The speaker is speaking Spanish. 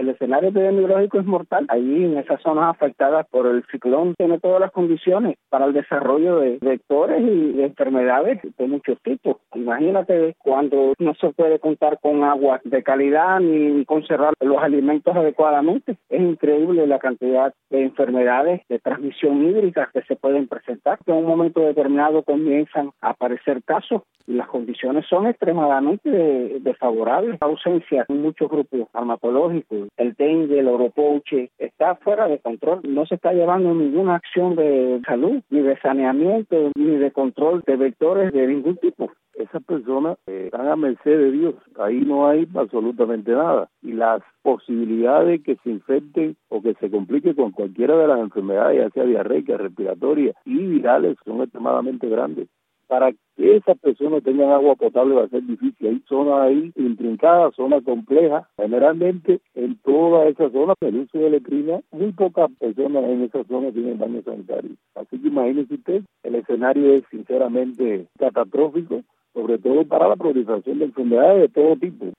escenario epidemiológico es mortal. Allí en esas zonas afectadas por el ciclón tiene todas las condiciones para el desarrollo de vectores y de enfermedades de muchos tipos. Imagínate cuando no se puede contar con agua de calidad ni conservar los alimentos adecuadamente. Es increíble la cantidad de enfermedades de transmisión hídrica que se pueden presentar. En un momento determinado comienzan a aparecer casos y las condiciones son extremadamente desfavorables. La ausencia en muchos grupos farmacológicos, el dengue, el oropoche, está fuera de control. No se está llevando ninguna acción de salud, ni de saneamiento, ni de control de vectores de ningún tipo. Esas personas están a merced de Dios. Ahí no hay absolutamente nada. Y las posibilidades que se infecten o que se complique con cualquiera de las enfermedades, ya sea diarreica, respiratoria y virales, son extremadamente grandes. Para que esas personas tengan agua potable va a ser difícil. Hay zonas ahí intrincadas, zonas complejas. Generalmente en toda esa zona, el uso de letrina, muy pocas personas en esa zona tienen baño sanitario. Así que imagínese usted, el escenario es sinceramente catastrófico, sobre todo para la proliferación de enfermedades de todo tipo.